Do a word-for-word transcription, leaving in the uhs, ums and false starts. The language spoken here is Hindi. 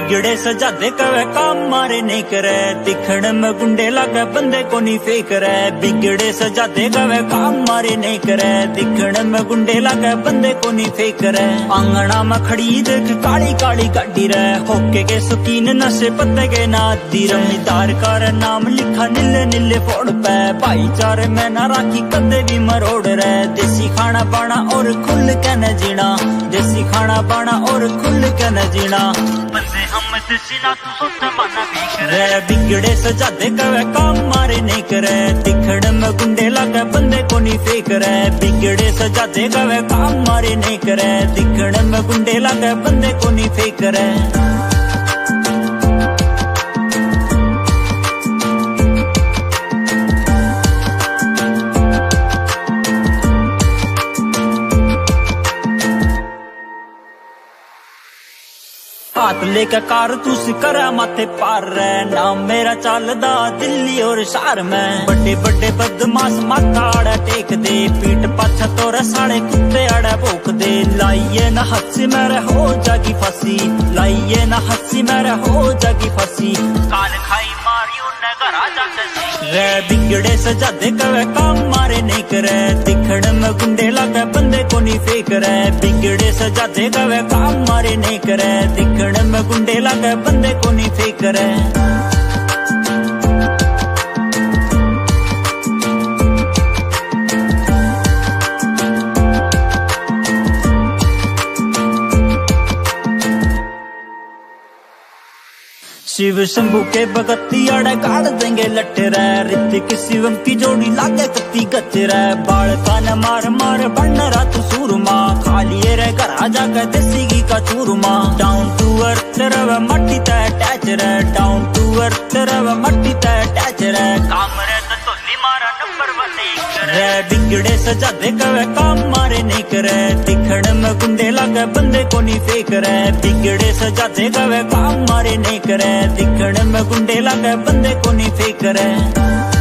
बिगड़े सजादे कवे काम मारे नहीं करे, दिखण में गुंडे लागे बंदे को नहीं फेंक रहे। बिगड़े सजादे कवे काम मारे नहीं करे, दिखण में गुंडे लागे बंदे को नहीं फेंक रहे। आंगना में खड़ी देख काली काली गाड़ी रे, होके के शौकीन नशे पत्ते के नाती। जमींदार का नाम लिखा नीले नीले फोड़ पे, भाईचारे में ना राखी कदे भी मरोड़ रहे। देसी खाना बाना और खुल के न जीना, देसी खाना बाना और खुल के न जीना। बंदे हम देसी ना तू सोच माना भी करे। बिगड़े सजादे कवे काम मारे नहीं करे, दिखण में गुंडे लागे बंदे को नहीं फेंक रहे। बिगड़े सजादे कवे काम मारे नहीं करे, दिखण में गुंडे लागे बंदे को नहीं फेंक रहे। हाथ लेकर कारतूस करा माथे पार रे, नाम मेरा चलदा दिल्ली और शहर में। बड़े बड़े बदमाश माथा आड़ा टेक दे, पीठ पाछा तोरा साढ़े कुत्ते आड़ा भोक दे। लाइए न हंसी मेरे हो जागी फंसी, लाइए न हंसी मेरे हो जागी फंसी। कान खाई मारी उन्हें घरा जाके रे। बिगड़े सजादे कवे काम मारे नहीं करे, दिखण में गुंडे लागे बंदे को नहीं फेंक रहे। बिगड़े सजादे कवे काम मारे नहीं करे, दिखण में गुंडे लागे बंदे को नहीं फेंक रहे। शिव शंभू के बगती आड़े गाड़ देंगे लट्टे रे, ऋतिक शिवम की जोड़ी लागे कत्ती गच्चे रे। बाल कान मार मार बनना रात सूरमा, खा लिए रे घर जाकर देसी घी का चूरमा। डाउन टू अर्थ रवे मट्टी तय अटैच रे, डाउन टू अर्थ रवे मट्टी तय अटैच रे। काम रे तो मारा नंबर वन रे। बिगड़े सजादे कवे काम मारे नहीं करे, दिखण में गुंडे लागे बंदे को नहीं फेंक रहे। बिगड़े सजादे कवे काम मारे नहीं करे, दिखण में गुंडे लागे बंदे को नहीं फेंक रहे।